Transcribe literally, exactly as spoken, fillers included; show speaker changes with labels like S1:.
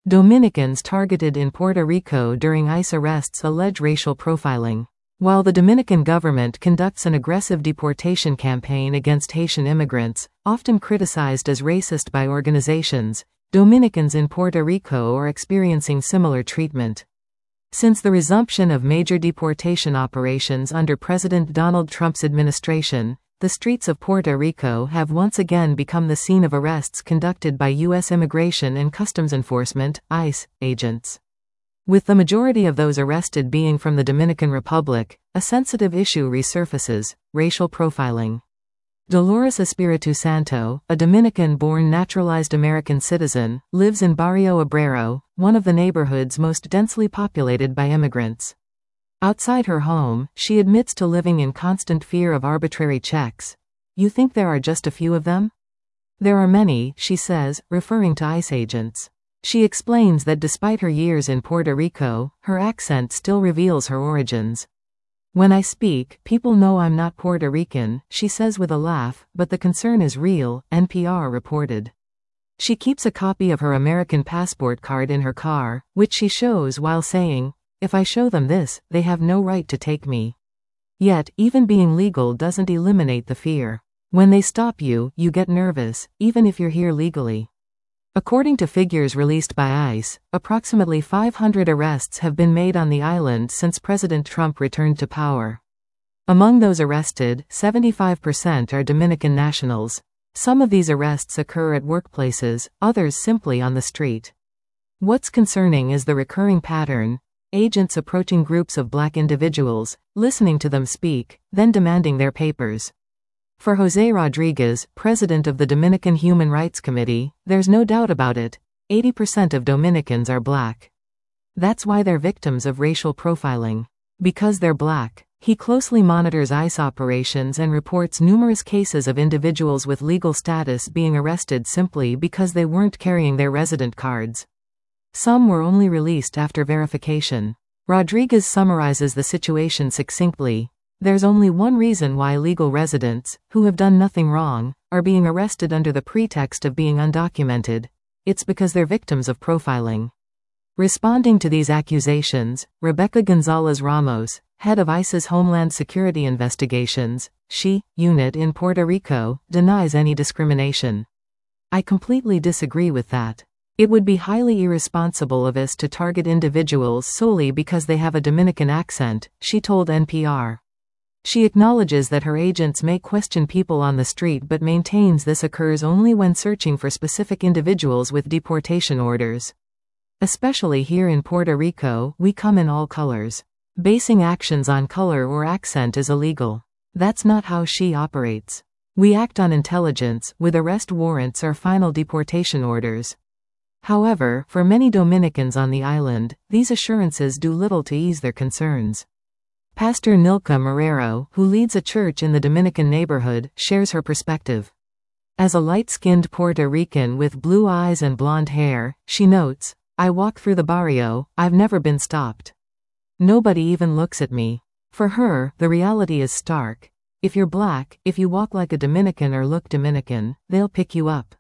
S1: Dominicans targeted in Puerto Rico during ICE arrests allege racial profiling. While the Dominican government conducts an aggressive deportation campaign against Haitian immigrants, often criticized as racist by organizations, Dominicans in Puerto Rico are experiencing similar treatment. Since the resumption of major deportation operations under President Donald Trump's administration, the streets of Puerto Rico have once again become the scene of arrests conducted by U S Immigration and Customs Enforcement (ICE) agents. With the majority of those arrested being from the Dominican Republic, a sensitive issue resurfaces: racial profiling. Dolores Espiritu Santo, a Dominican-born naturalized American citizen, lives in Barrio Obrero, one of the neighborhoods most densely populated by immigrants. Outside her home, she admits to living in constant fear of arbitrary checks. "You think there are just a few of them? There are many," she says, referring to ICE agents. She explains that despite her years in Puerto Rico, her accent still reveals her origins. "When I speak, people know I'm not Puerto Rican," she says with a laugh, but the concern is real, N P R reported. She keeps a copy of her American passport card in her car, which she shows while saying, "If I show them this, they have no right to take me." Yet, even being legal doesn't eliminate the fear. When they stop you, you get nervous, even if you're here legally. According to figures released by ICE, approximately five hundred arrests have been made on the island since President Trump returned to power. Among those arrested, seventy-five percent are Dominican nationals. Some of these arrests occur at workplaces, others simply on the street. What's concerning is the recurring pattern: agents approaching groups of black individuals, listening to them speak, then demanding their papers. For José Rodríguez, president of the Dominican Human Rights Committee, there's no doubt about it: eighty percent of Dominicans are black. That's why they're victims of racial profiling. Because they're black. He closely monitors ICE operations and reports numerous cases of individuals with legal status being arrested simply because they weren't carrying their resident cards. Some were only released after verification. Rodriguez summarizes the situation succinctly: "There's only one reason why legal residents, who have done nothing wrong, are being arrested under the pretext of being undocumented. It's because they're victims of profiling." Responding to these accusations, Rebecca Gonzalez Ramos, head of ICE's Homeland Security Investigations, she, unit in Puerto Rico, denies any discrimination. "I completely disagree with that. It would be highly irresponsible of us to target individuals solely because they have a Dominican accent," she told N P R. She acknowledges that her agents may question people on the street but maintains this occurs only when searching for specific individuals with deportation orders. "Especially here in Puerto Rico, we come in all colors. Basing actions on color or accent is illegal. That's not how she operates. We act on intelligence, with arrest warrants or final deportation orders." However, for many Dominicans on the island, these assurances do little to ease their concerns. Pastor Nilka Marrero, who leads a church in the Dominican neighborhood, shares her perspective. As a light-skinned Puerto Rican with blue eyes and blonde hair, she notes, "I walk through the barrio, I've never been stopped. Nobody even looks at me." For her, the reality is stark. If you're black, if you walk like a Dominican or look Dominican, they'll pick you up.